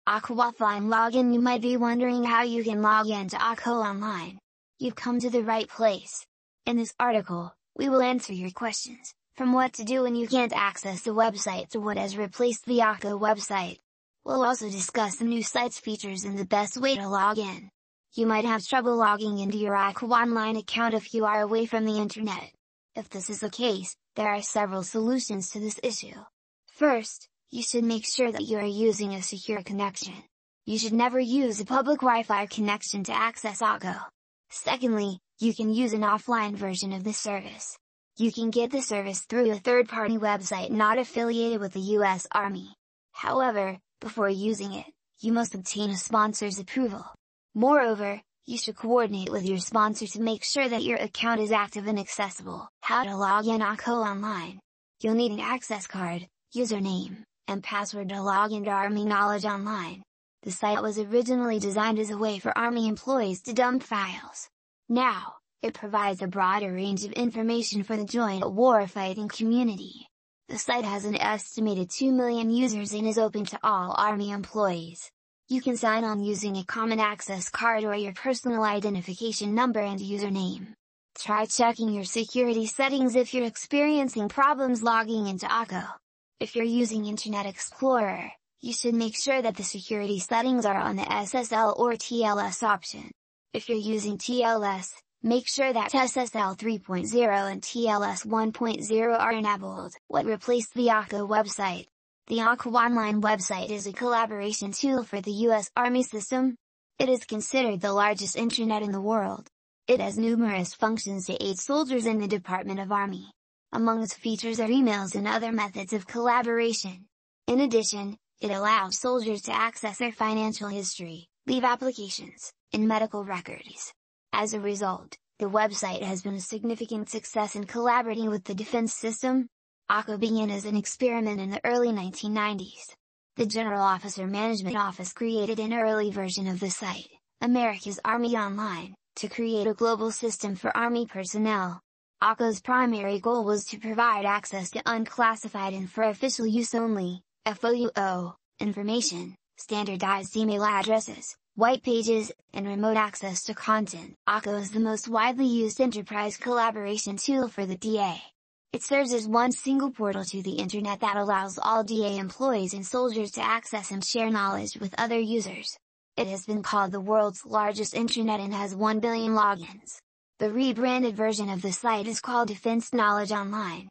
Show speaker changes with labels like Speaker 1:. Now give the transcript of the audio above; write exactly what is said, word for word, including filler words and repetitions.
Speaker 1: ACO Offline Login. You might be wondering how you can log into ACO Online. You've come to the right place. In this article, we will answer your questions, from what to do when you can't access the website to what has replaced the ACO website. We'll also discuss the new site's features and the best way to log in. You might have trouble logging into your ACO Online account if you are away from the internet. If this is the case, there are several solutions to this issue. First, you should make sure that you are using a secure connection. You should never use a public Wi-Fi connection to access ACO. Secondly, you can use an offline version of the service. You can get the service through a third-party website not affiliated with the U S Army. However, before using it, you must obtain a sponsor's approval. Moreover, you should coordinate with your sponsor to make sure that your account is active and accessible. How to log in ACO Online? You'll need an access card, username, and password to log into Army Knowledge Online. The site was originally designed as a way for Army employees to dump files. Now, it provides a broader range of information for the joint warfighting community. The site has an estimated two million users and is open to all Army employees. You can sign on using a common access card or your personal identification number and username. Try checking your security settings if you're experiencing problems logging into ACO. If you're using Internet Explorer, you should make sure that the security settings are on the S S L or T L S option. If you're using T L S, make sure that S S L three point oh and T L S one point oh are enabled. What replaced the ACO website? The ACO Online website is a collaboration tool for the U S Army system. It is considered the largest intranet in the world. It has numerous functions to aid soldiers in the Department of Army. Among its features are emails and other methods of collaboration. In addition, it allows soldiers to access their financial history, leave applications, and medical records. As a result, the website has been a significant success in collaborating with the defense system. ACO began as an experiment in the early nineteen nineties. The General Officer Management Office created an early version of the site, America's Army Online, to create a global system for Army personnel. ACO's primary goal was to provide access to unclassified and for official use only, F O U O, information, standardized email addresses, white pages, and remote access to content. ACO is the most widely used enterprise collaboration tool for the D A. It serves as one single portal to the internet that allows all D A employees and soldiers to access and share knowledge with other users. It has been called the world's largest intranet and has one billion logins. The rebranded version of the site is called Defense Knowledge Online.